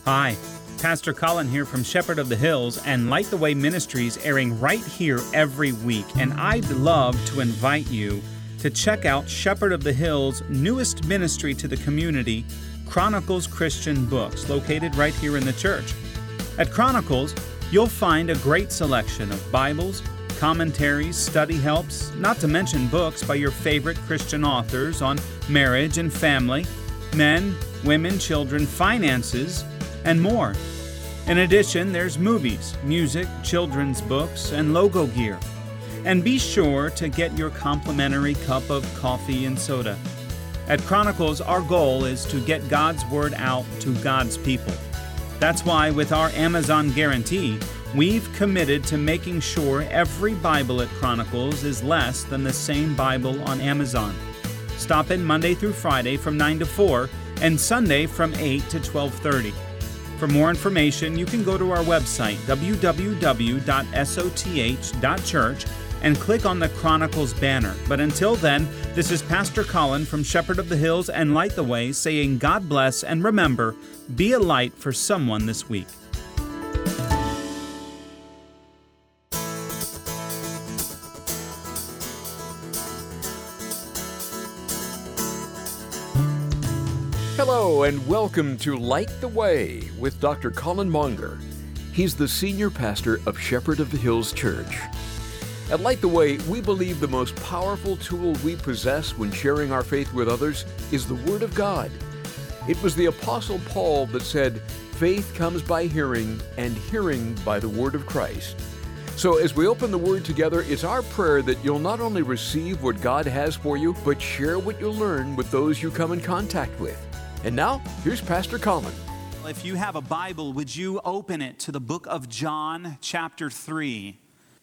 Hi, Pastor Colin here from Shepherd of the Hills and Light the Way Ministries, airing right here every week. And I'd love to invite you to check out Shepherd of the Hills' newest ministry to the community, Chronicles Christian Books, located right here in the church. At Chronicles, you'll find a great selection of Bibles, commentaries, study helps, not to mention books by your favorite Christian authors on marriage and family, men, women, children, finances, and more. In addition, there's movies, music, children's books, and logo gear. And be sure to get your complimentary cup of coffee and soda. At Chronicles, our goal is to get God's Word out to God's people. That's why with our Amazon guarantee, we've committed to making sure every Bible at Chronicles is less than the same Bible on Amazon. Stop in Monday through Friday from 9 to 4 and Sunday from 8 to 12:30. For more information, you can go to our website, www.soth.church, and click on the Chronicles banner. But until then, this is Pastor Colin from Shepherd of the Hills and Light the Way saying God bless, and remember, be a light for someone this week. Hello and welcome to Light the Way with Dr. Colin Monger. He's the senior pastor of Shepherd of the Hills Church. At Light the Way, we believe the most powerful tool we possess when sharing our faith with others is the Word of God. It was the Apostle Paul that said, "Faith comes by hearing, and hearing by the Word of Christ." So as we open the Word together, it's our prayer that you'll not only receive what God has for you, but share what you learn with those you come in contact with. And now, here's Pastor Colin. If you have a Bible, would you open it to the book of John, chapter 3?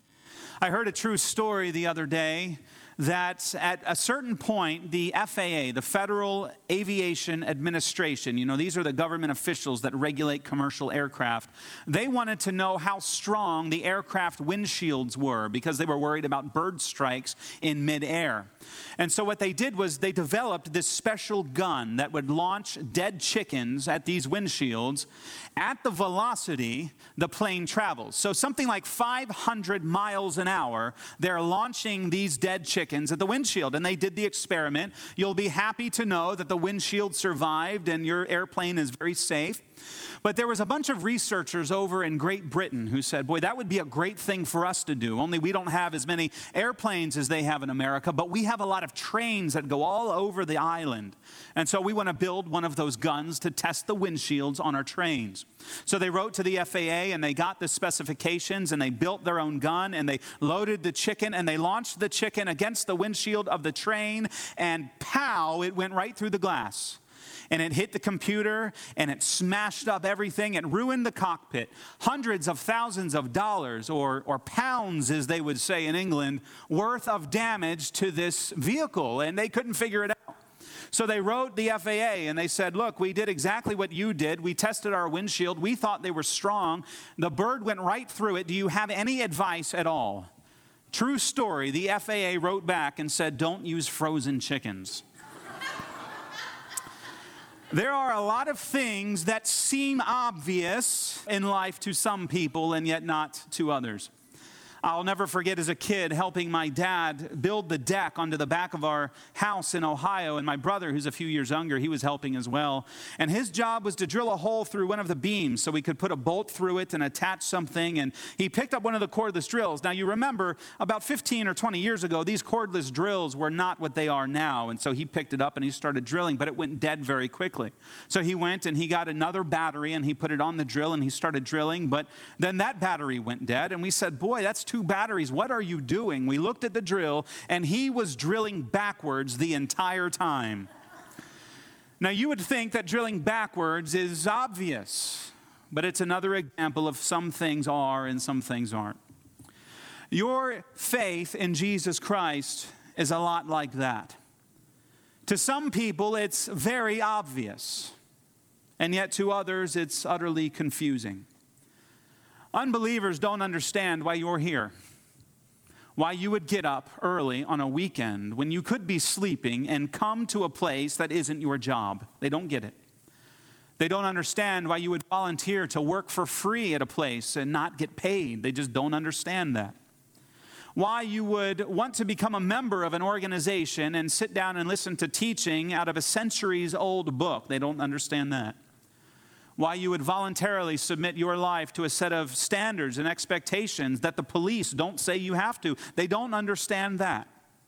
I heard a true story the other day that at a certain point, the FAA, the Federal Aviation Administration, these are the government officials that regulate commercial aircraft, they wanted to know how strong the aircraft windshields were because they were worried about bird strikes in midair. And so what they did was they developed this special gun that would launch dead chickens at these windshields at the velocity the plane travels. So something like 500 miles an hour, they're launching these dead chickens at the windshield. And they did the experiment. You'll be happy to know that the windshield survived and your airplane is very safe. But there was a bunch of researchers over in Great Britain who said, boy, that would be a great thing for us to do, only we don't have as many airplanes as they have in America, but we have a lot of trains that go all over the island. And so we want to build one of those guns to test the windshields on our trains. So they wrote to the FAA and they got the specifications and they built their own gun and they loaded the chicken and they launched the chicken against the windshield of the train, and pow, it went right through the glass. And it hit the computer, and it smashed up everything. It ruined the cockpit. Hundreds of thousands of dollars, or pounds, as they would say in England, worth of damage to this vehicle, and they couldn't figure it out. So they wrote the FAA, and they said, look, we did exactly what you did. We tested our windshield. We thought they were strong. The bird went right through it. Do you have any advice at all? True story, the FAA wrote back and said, don't use frozen chickens. There are a lot of things that seem obvious in life to some people and yet not to others. I'll never forget as a kid helping my dad build the deck onto the back of our house in Ohio, and my brother, who's a few years younger, he was helping as well. And his job was to drill a hole through one of the beams so we could put a bolt through it and attach something, and he picked up one of the cordless drills. Now you remember, about 15 or 20 years ago, these cordless drills were not what they are now, and so he picked it up and he started drilling, but it went dead very quickly. So he went and he got another battery and he put it on the drill and he started drilling, but then that battery went dead, and we said, boy, that's 2 batteries. What are you doing? We looked at the drill, and he was drilling backwards the entire time. Now, you would think that drilling backwards is obvious, but it's another example of some things are and some things aren't. Your faith in Jesus Christ is a lot like that. To some people, it's very obvious, and yet to others, it's utterly confusing. Unbelievers don't understand why you're here, why you would get up early on a weekend when you could be sleeping and come to a place that isn't your job. They don't get it. They don't understand why you would volunteer to work for free at a place and not get paid. They just don't understand that. Why you would want to become a member of an organization and sit down and listen to teaching out of a centuries-old book. They don't understand that. Why you would voluntarily submit your life to a set of standards and expectations that the police don't say you have to. They don't understand that.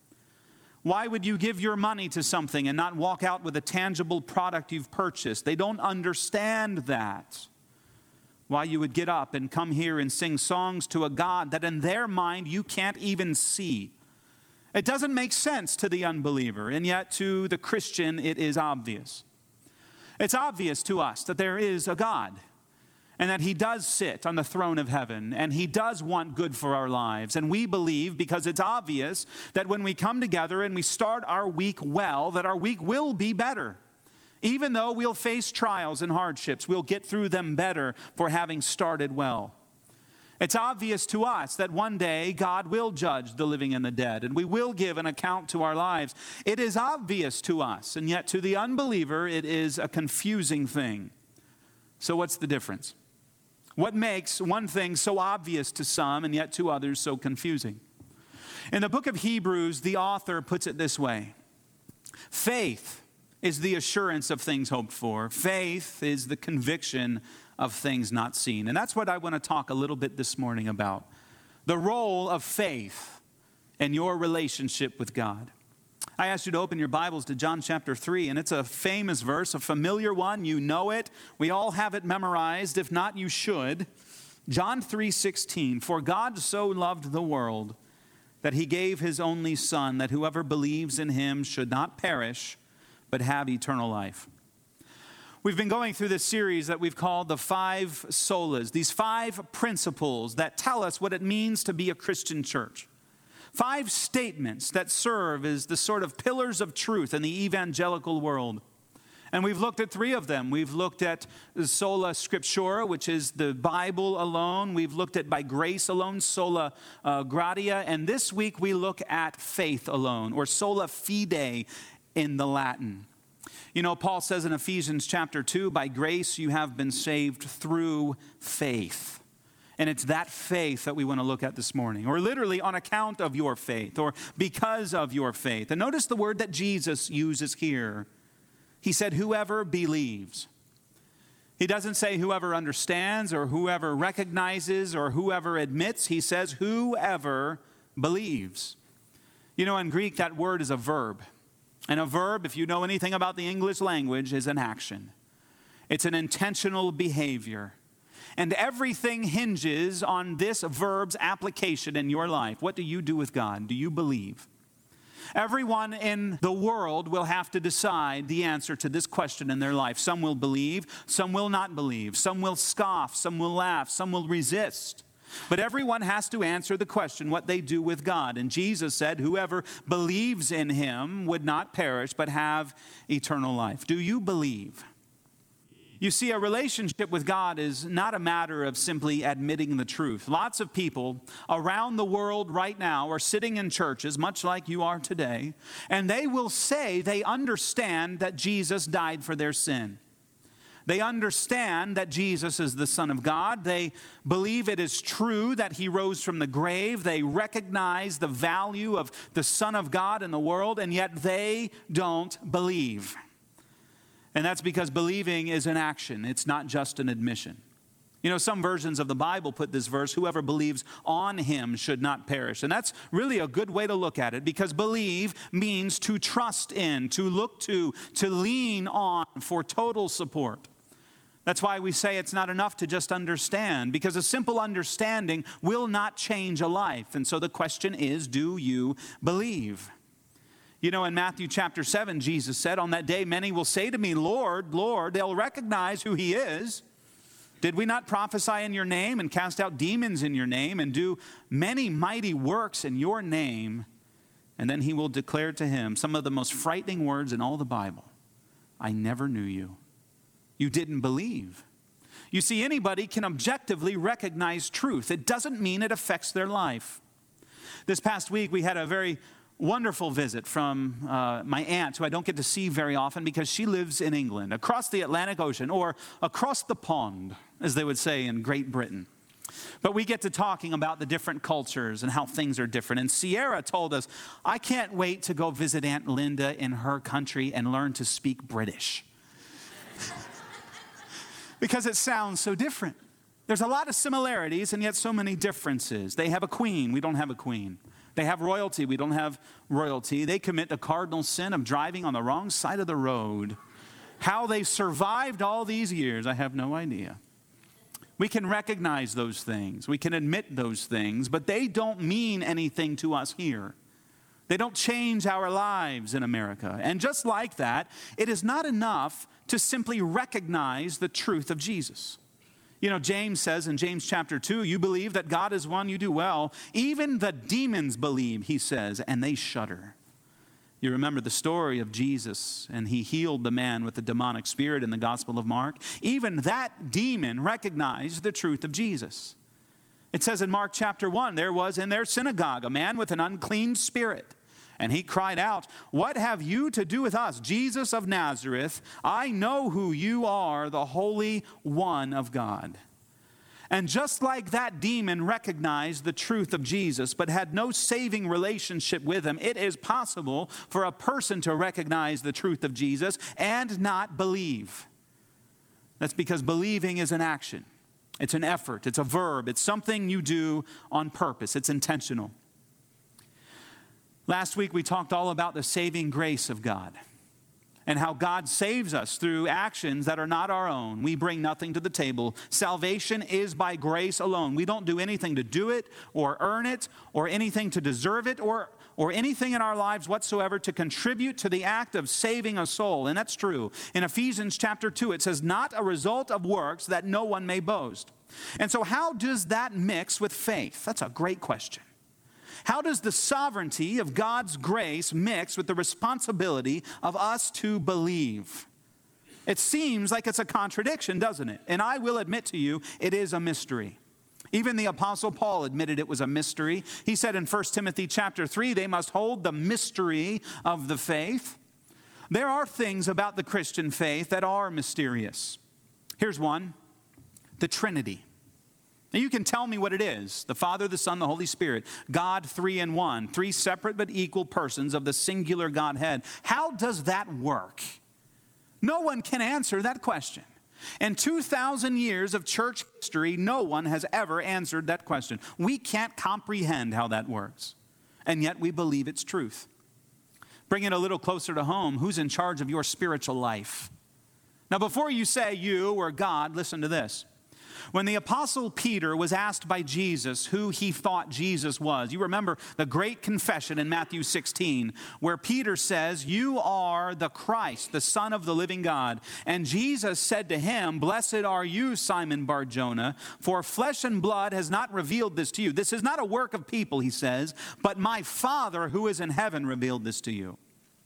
Why would you give your money to something and not walk out with a tangible product you've purchased? They don't understand that. Why you would get up and come here and sing songs to a God that in their mind you can't even see. It doesn't make sense to the unbeliever, and yet to the Christian it is obvious. It's obvious to us that there is a God, and that he does sit on the throne of heaven, and he does want good for our lives. And we believe, because it's obvious, that when we come together and we start our week well, that our week will be better. Even though we'll face trials and hardships, we'll get through them better for having started well. It's obvious to us that one day God will judge the living and the dead, and we will give an account to our lives. It is obvious to us, and yet to the unbeliever, it is a confusing thing. So what's the difference? What makes one thing so obvious to some and yet to others so confusing? In the book of Hebrews, the author puts it this way. Faith is the assurance of things hoped for. Faith is the conviction of things not seen. And that's what I want to talk a little bit this morning about. The role of faith in your relationship with God. I asked you to open your Bibles to John chapter 3, and it's a famous verse, a familiar one. You know it. We all have it memorized. If not, you should. John 3:16, for God so loved the world that he gave his only Son, that whoever believes in him should not perish, but have eternal life. We've been going through this series that we've called the 5 solas, these 5 principles that tell us what it means to be a Christian church. 5 statements that serve as the sort of pillars of truth in the evangelical world. And we've looked at 3 of them. We've looked at sola scriptura, which is the Bible alone. We've looked at by grace alone, sola gratia. And this week we look at faith alone, or sola fide in the Latin. You know, Paul says in Ephesians chapter 2, by grace you have been saved through faith. And it's that faith that we want to look at this morning, or literally on account of your faith, or because of your faith. And notice the word that Jesus uses here. He said, whoever believes. He doesn't say whoever understands, or whoever recognizes, or whoever admits. He says whoever believes. You know, in Greek, that word is a verb. And a verb, if you know anything about the English language, is an action. It's an intentional behavior. And everything hinges on this verb's application in your life. What do you do with God? Do you believe? Everyone in the world will have to decide the answer to this question in their life. Some will believe, some will not believe. Some will scoff, some will laugh, some will resist. But everyone has to answer the question what they do with God. And Jesus said, whoever believes in him would not perish, but have eternal life. Do you believe? You see, a relationship with God is not a matter of simply admitting the truth. Lots of people around the world right now are sitting in churches, much like you are today, and they will say they understand that Jesus died for their sin. They understand that Jesus is the Son of God. They believe it is true that he rose from the grave. They recognize the value of the Son of God in the world, and yet they don't believe. And that's because believing is an action. It's not just an admission. You know, some versions of the Bible put this verse, whoever believes on him should not perish. And that's really a good way to look at it, because believe means to trust in, to look to lean on for total support. That's why we say it's not enough to just understand, because a simple understanding will not change a life. And so the question is, do you believe? You know, in Matthew chapter 7, Jesus said, on that day, many will say to me, Lord, Lord. They'll recognize who he is. Did we not prophesy in your name and cast out demons in your name and do many mighty works in your name? And then he will declare to him some of the most frightening words in all the Bible. I never knew you. You didn't believe. You see, anybody can objectively recognize truth. It doesn't mean it affects their life. This past week, we had a very wonderful visit from my aunt, who I don't get to see very often because she lives in England, across the Atlantic Ocean, or across the pond, as they would say in Great Britain. But we get to talking about the different cultures and how things are different. And Sierra told us, I can't wait to go visit Aunt Linda in her country and learn to speak British. Because it sounds so different. There's a lot of similarities and yet so many differences. They have a queen, we don't have a queen. They have royalty, we don't have royalty. They commit the cardinal sin of driving on the wrong side of the road. How they survived all these years, I have no idea. We can recognize those things, we can admit those things, but they don't mean anything to us here. They don't change our lives in America. And just like that, it is not enough to simply recognize the truth of Jesus. You know, James says in James chapter 2, you believe that God is one, you do well. Even the demons believe, he says, and they shudder. You remember the story of Jesus, and he healed the man with the demonic spirit in the Gospel of Mark. Even that demon recognized the truth of Jesus. It says in Mark chapter 1, there was in their synagogue a man with an unclean spirit. And he cried out, what have you to do with us, Jesus of Nazareth? I know who you are, the Holy One of God. And just like that demon recognized the truth of Jesus, but had no saving relationship with him, it is possible for a person to recognize the truth of Jesus and not believe. That's because believing is an action. It's an effort. It's a verb. It's something you do on purpose. It's intentional. Last week we talked all about the saving grace of God and how God saves us through actions that are not our own. We bring nothing to the table. Salvation is by grace alone. We don't do anything to do it or earn it or anything to deserve it or anything in our lives whatsoever to contribute to the act of saving a soul. And that's true. In Ephesians chapter 2, it says, not a result of works that no one may boast. And so how does that mix with faith? That's a great question. How does the sovereignty of God's grace mix with the responsibility of us to believe? It seems like it's a contradiction, doesn't it? And I will admit to you, it is a mystery. Even the Apostle Paul admitted it was a mystery. He said in 1 Timothy chapter 3, they must hold the mystery of the faith. There are things about the Christian faith that are mysterious. Here's one, the Trinity. Now you can tell me what it is. The Father, the Son, the Holy Spirit. God, three in one. Three separate but equal persons of the singular Godhead. How does that work? No one can answer that question. In 2,000 years of church history, no one has ever answered that question. We can't comprehend how that works. And yet we believe it's truth. Bring it a little closer to home. Who's in charge of your spiritual life? Now before you say you or God, listen to this. When the Apostle Peter was asked by Jesus who he thought Jesus was, you remember the great confession in Matthew 16, where Peter says, you are the Christ, the Son of the living God. And Jesus said to him, blessed are you, Simon Bar-Jonah, for flesh and blood has not revealed this to you. This is not a work of people, he says, but my Father who is in heaven revealed this to you.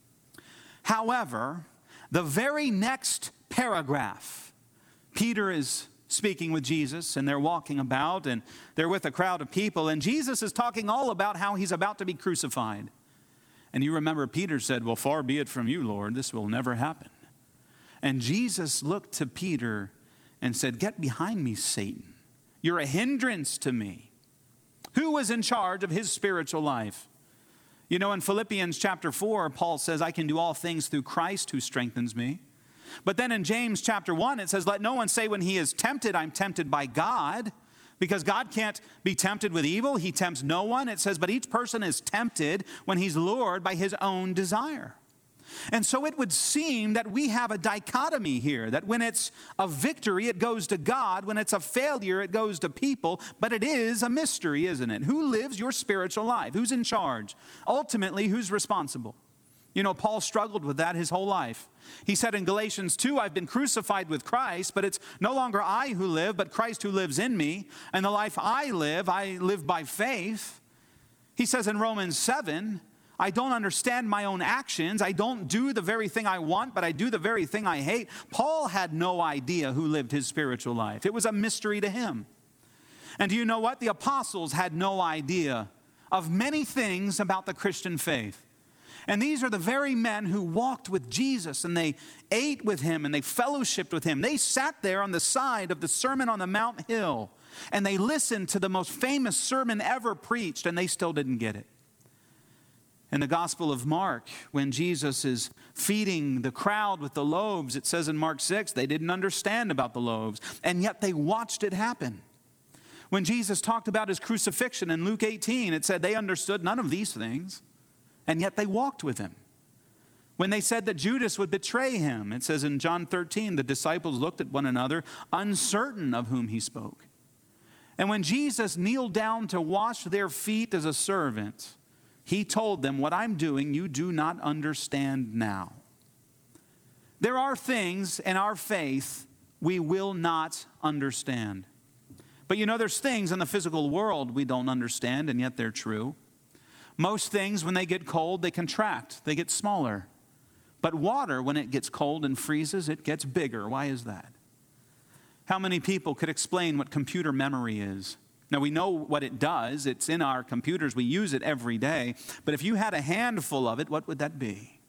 However, the very next paragraph, Peter is speaking with Jesus, and they're walking about, and they're with a crowd of people, and Jesus is talking all about how he's about to be crucified. And you remember Peter said, well, far be it from you, Lord, this will never happen. And Jesus looked to Peter and said, get behind me, Satan. You're a hindrance to me. Who was in charge of his spiritual life? You know, in Philippians chapter 4, Paul says, I can do all things through Christ who strengthens me. But then in James chapter 1, it says, let no one say when he is tempted, I'm tempted by God, because God can't be tempted with evil. He tempts no one. It says, but each person is tempted when he's lured by his own desire. And so it would seem that we have a dichotomy here, that when it's a victory, it goes to God. When it's a failure, it goes to people. But it is a mystery, isn't it? Who lives your spiritual life? Who's in charge? Ultimately, who's responsible? You know, Paul struggled with that his whole life. He said in Galatians 2, I've been crucified with Christ, but it's no longer I who live, but Christ who lives in me. And the life I live by faith. He says in Romans 7, I don't understand my own actions. I don't do the very thing I want, but I do the very thing I hate. Paul had no idea who lived his spiritual life. It was a mystery to him. And do you know what? The apostles had no idea of many things about the Christian faith. And these are the very men who walked with Jesus, and they ate with him, and they fellowshiped with him. They sat there on the side of the Sermon on the Mount Hill, and they listened to the most famous sermon ever preached, and they still didn't get it. In the Gospel of Mark, when Jesus is feeding the crowd with the loaves, it says in Mark 6, they didn't understand about the loaves, and yet they watched it happen. When Jesus talked about his crucifixion in Luke 18, it said they understood none of these things, and yet they walked with him. When they said that Judas would betray him, it says in John 13, the disciples looked at one another, uncertain of whom he spoke. And when Jesus kneeled down to wash their feet as a servant, he told them, what I'm doing, you do not understand now. There are things in our faith we will not understand. But you know, there's things in the physical world we don't understand, and yet they're true. Most things, when they get cold, they contract, they get smaller. But water, when it gets cold and freezes, it gets bigger. Why is that? How many people could explain what computer memory is? Now, we know what it does. It's in our computers. We use it every day. But if you had a handful of it, what would that be?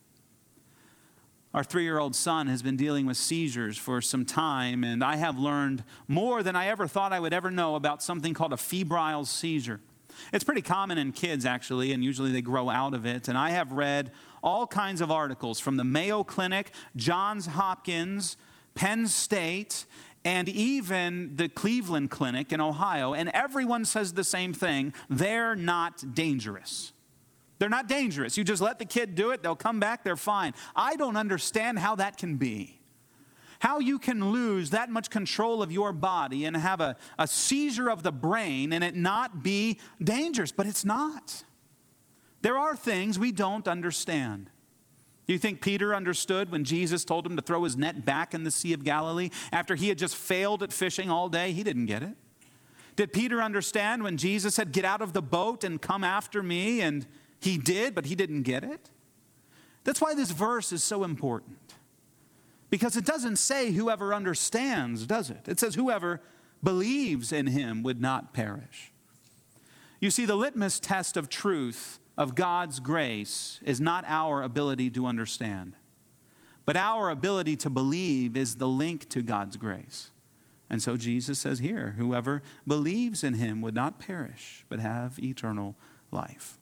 Our 3-year-old son has been dealing with seizures for some time, and I have learned more than I ever thought I would ever know about something called a febrile seizure. It's pretty common in kids, actually, and usually they grow out of it. And I have read all kinds of articles from the Mayo Clinic, Johns Hopkins, Penn State, and even the Cleveland Clinic in Ohio, and everyone says the same thing. They're not dangerous. They're not dangerous. You just let the kid do it, they'll come back, they're fine. I don't understand how that can be. How you can lose that much control of your body and have a seizure of the brain and it not be dangerous, but it's not. There are things we don't understand. Do you think Peter understood when Jesus told him to throw his net back in the Sea of Galilee after he had just failed at fishing all day? He didn't get it. Did Peter understand when Jesus said, get out of the boat and come after me? And he did, but he didn't get it. That's why this verse is so important. Because it doesn't say whoever understands, does it? It says whoever believes in him would not perish. You see, the litmus test of truth, of God's grace, is not our ability to understand, but our ability to believe is the link to God's grace. And so Jesus says here, whoever believes in him would not perish, but have eternal life.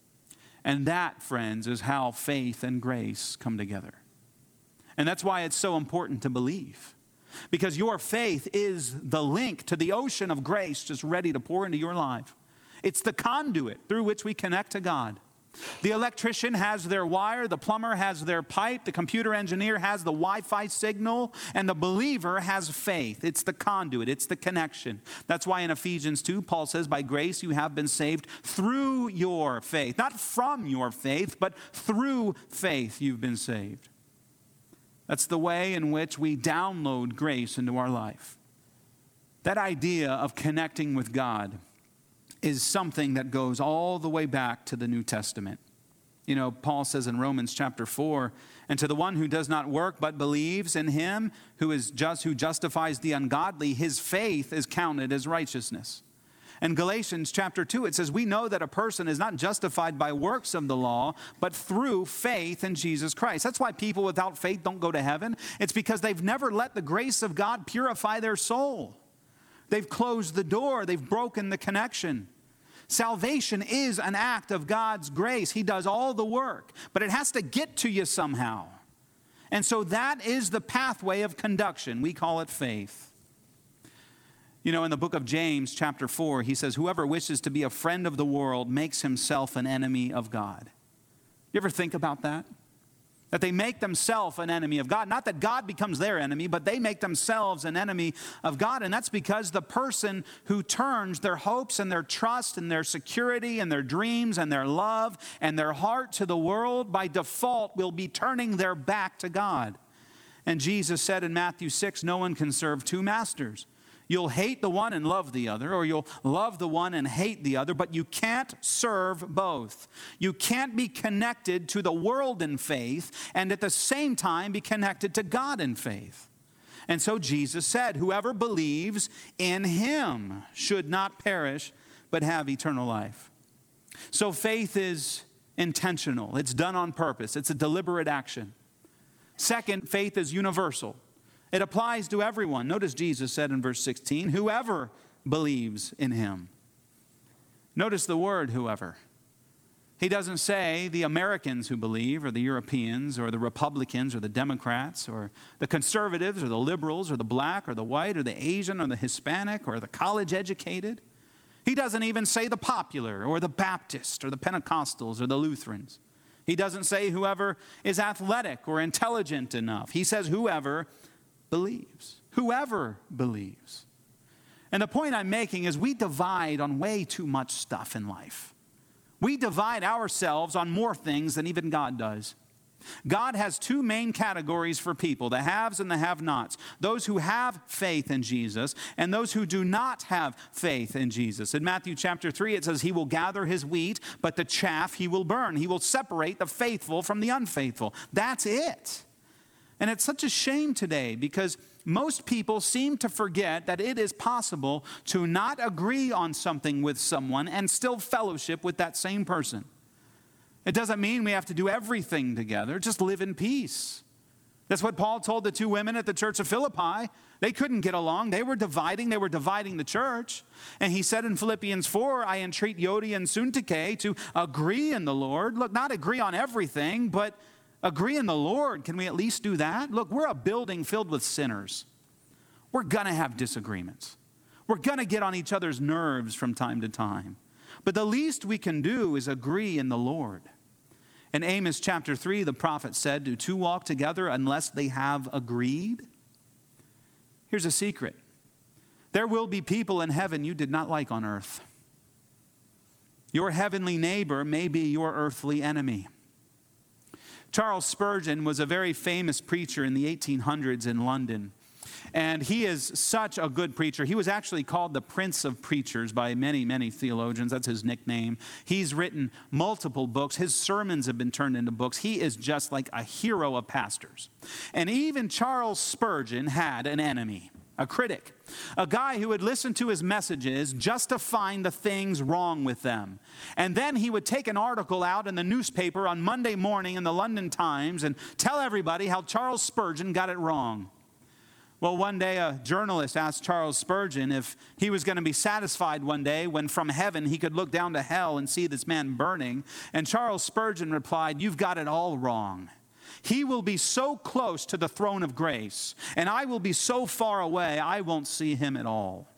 And that, friends, is how faith and grace come together. And that's why it's so important to believe. Because your faith is the link to the ocean of grace just ready to pour into your life. It's the conduit through which we connect to God. The electrician has their wire, the plumber has their pipe, the computer engineer has the Wi-Fi signal, and the believer has faith. It's the conduit, it's the connection. That's why in Ephesians 2, Paul says, by grace you have been saved through your faith. Not from your faith, but through faith you've been saved. That's the way in which we download grace into our life. That idea of connecting with God is something that goes all the way back to the New Testament. You know, Paul says in Romans chapter 4, and to the one who does not work but believes in him who justifies the ungodly, his faith is counted as righteousness. In Galatians chapter 2, it says, we know that a person is not justified by works of the law, but through faith in Jesus Christ. That's why people without faith don't go to heaven. It's because they've never let the grace of God purify their soul. They've closed the door. They've broken the connection. Salvation is an act of God's grace. He does all the work, but it has to get to you somehow. And so that is the pathway of conduction. We call it faith. You know, in the book of James, chapter 4, he says, whoever wishes to be a friend of the world makes himself an enemy of God. You ever think about that? That they make themselves an enemy of God. Not that God becomes their enemy, but they make themselves an enemy of God. And that's because the person who turns their hopes and their trust and their security and their dreams and their love and their heart to the world, by default will be turning their back to God. And Jesus said in Matthew 6, no one can serve two masters. You'll hate the one and love the other, or you'll love the one and hate the other, but you can't serve both. You can't be connected to the world in faith and at the same time be connected to God in faith. And so Jesus said, whoever believes in him should not perish, but have eternal life. So faith is intentional. It's done on purpose. It's a deliberate action. Second, faith is universal. It applies to everyone. Notice Jesus said in verse 16, whoever believes in him. Notice the word whoever. He doesn't say the Americans who believe, or the Europeans, or the Republicans, or the Democrats, or the conservatives, or the liberals, or the black, or the white, or the Asian, or the Hispanic, or the college educated. He doesn't even say the popular, or the Baptist, or the Pentecostals, or the Lutherans. He doesn't say whoever is athletic or intelligent enough. He says whoever believes. Whoever believes. And the point I'm making is we divide on way too much stuff in life. We divide ourselves on more things than even God does. God has two main categories for people, the haves and the have-nots. Those who have faith in Jesus and those who do not have faith in Jesus. In Matthew chapter 3, it says, he will gather his wheat, but the chaff he will burn. He will separate the faithful from the unfaithful. That's it. And it's such a shame today because most people seem to forget that it is possible to not agree on something with someone and still fellowship with that same person. It doesn't mean we have to do everything together. Just live in peace. That's what Paul told the two women at the church of Philippi. They couldn't get along. They were dividing the church. And he said in Philippians 4, I entreat Euodia and Syntyche to agree in the Lord. Look, not agree on everything, but agree in the Lord. Can we at least do that? Look, we're a building filled with sinners. We're going to have disagreements. We're going to get on each other's nerves from time to time. But the least we can do is agree in the Lord. In Amos chapter 3, the prophet said, do two walk together unless they have agreed? Here's a secret. There will be people in heaven you did not like on earth. Your heavenly neighbor may be your earthly enemy. Charles Spurgeon was a very famous preacher in the 1800s in London. And he is such a good preacher. He was actually called the Prince of Preachers by many, many theologians. That's his nickname. He's written multiple books. His sermons have been turned into books. He is just like a hero of pastors. And even Charles Spurgeon had an enemy, a critic, a guy who would listen to his messages just to find the things wrong with them. And then he would take an article out in the newspaper on Monday morning in the London Times and tell everybody how Charles Spurgeon got it wrong. Well, one day a journalist asked Charles Spurgeon if he was going to be satisfied one day when from heaven he could look down to hell and see this man burning. And Charles Spurgeon replied, you've got it all wrong. He will be so close to the throne of grace, and I will be so far away, I won't see him at all.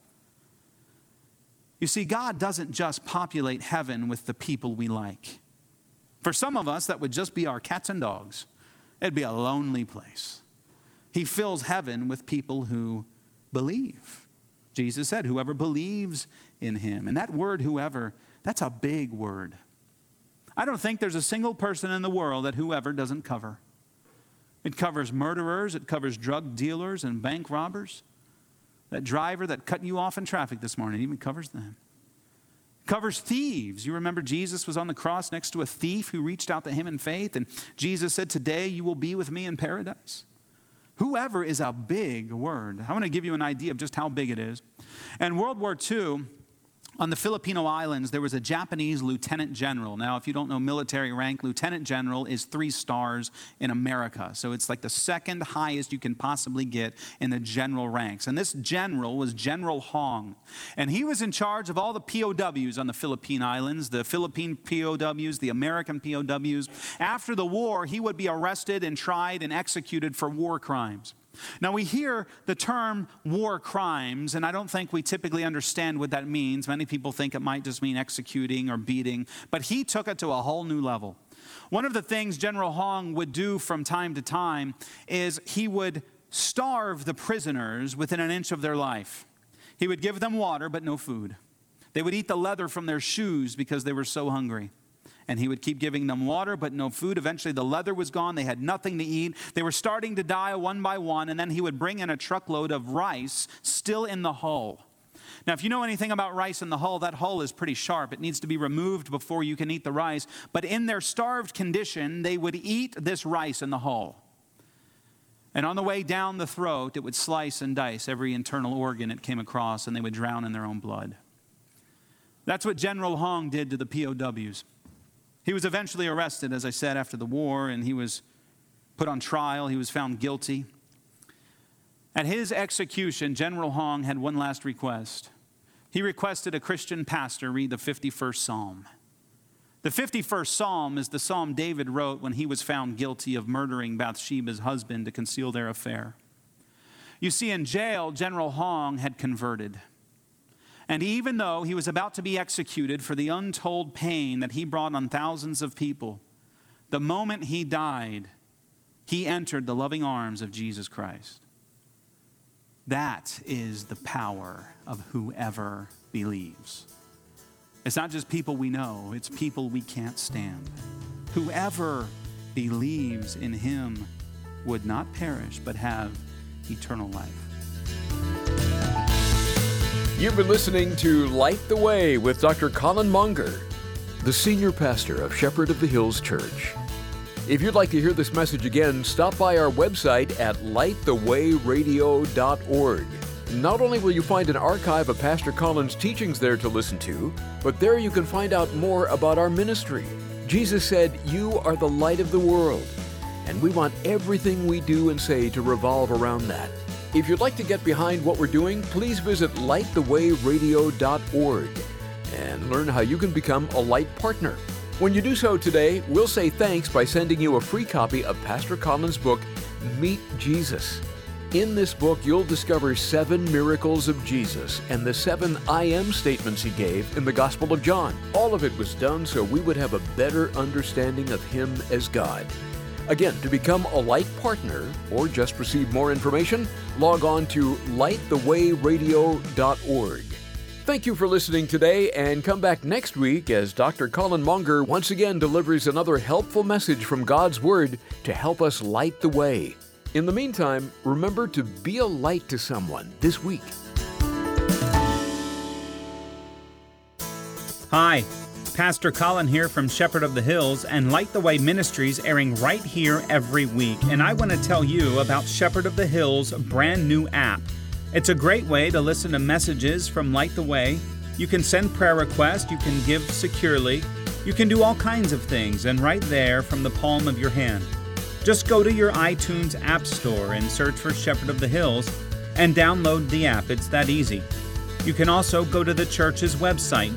You see, God doesn't just populate heaven with the people we like. For some of us, that would just be our cats and dogs. It'd be a lonely place. He fills heaven with people who believe. Jesus said, whoever believes in him. And that word, whoever, that's a big word. I don't think there's a single person in the world that whoever doesn't cover. It covers murderers, it covers drug dealers and bank robbers. That driver that cut you off in traffic this morning, it even covers them. It covers thieves. You remember Jesus was on the cross next to a thief who reached out to him in faith, and Jesus said, today you will be with me in paradise. Whoever is a big word. I want to give you an idea of just how big it is. In World War II, on the Filipino Islands, there was a Japanese lieutenant general. Now, if you don't know military rank, lieutenant general is 3 stars in America. So it's like the second highest you can possibly get in the general ranks. And this general was General Hong. And he was in charge of all the POWs on the Philippine Islands, the Philippine POWs, the American POWs. After the war, he would be arrested and tried and executed for war crimes. Now, we hear the term war crimes, and I don't think we typically understand what that means. Many people think it might just mean executing or beating, but he took it to a whole new level. One of the things General Hong would do from time to time is he would starve the prisoners within an inch of their life. He would give them water, but no food. They would eat the leather from their shoes because they were so hungry. And he would keep giving them water, but no food. Eventually, the leather was gone. They had nothing to eat. They were starting to die one by one. And then he would bring in a truckload of rice still in the hull. Now, if you know anything about rice in the hull, that hull is pretty sharp. It needs to be removed before you can eat the rice. But in their starved condition, they would eat this rice in the hull. And on the way down the throat, it would slice and dice every internal organ it came across, and they would drown in their own blood. That's what General Hong did to the POWs. He was eventually arrested, as I said, after the war, and he was put on trial. He was found guilty. At his execution, General Hong had one last request. He requested a Christian pastor read the 51st Psalm. The 51st Psalm is the psalm David wrote when he was found guilty of murdering Bathsheba's husband to conceal their affair. You see, in jail, General Hong had converted. And even though he was about to be executed for the untold pain that he brought on thousands of people, the moment he died, he entered the loving arms of Jesus Christ. That is the power of whoever believes. It's not just people we know, it's people we can't stand. Whoever believes in him would not perish, but have eternal life. You've been listening to Light the Way with Dr. Colin Munger, the senior pastor of Shepherd of the Hills Church. If you'd like to hear this message again, stop by our website at lightthewayradio.org. Not only will you find an archive of Pastor Colin's teachings there to listen to, but there you can find out more about our ministry. Jesus said, "You are the light of the world," and we want everything we do and say to revolve around that. If you'd like to get behind what we're doing, please visit lightthewayradio.org and learn how you can become a Light partner. When you do so today, we'll say thanks by sending you a free copy of Pastor Colin's book, Meet Jesus. In this book, you'll discover 7 miracles of Jesus and the 7 I am statements he gave in the Gospel of John. All of it was done so we would have a better understanding of him as God. Again, to become a Light partner or just receive more information, log on to lightthewayradio.org. Thank you for listening today, and come back next week as Dr. Colin Munger once again delivers another helpful message from God's Word to help us light the way. In the meantime, remember to be a light to someone this week. Hi, Pastor Colin here from Shepherd of the Hills and Light the Way Ministries, airing right here every week. And I want to tell you about Shepherd of the Hills' brand new app. It's a great way to listen to messages from Light the Way. You can send prayer requests, you can give securely, you can do all kinds of things, and right there from the palm of your hand. Just go to your iTunes App Store and search for Shepherd of the Hills and download the app. It's that easy. You can also go to the church's website,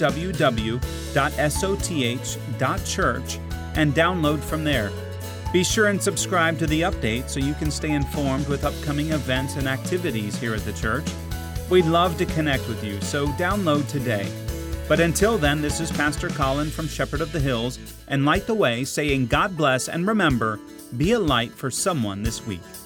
www.soth.church, and download from there. Be sure and subscribe to the update so you can stay informed with upcoming events and activities here at the church. We'd love to connect with you, so download today. But until then, this is Pastor Colin from Shepherd of the Hills and Light the Way, saying God bless, and remember, be a light for someone this week.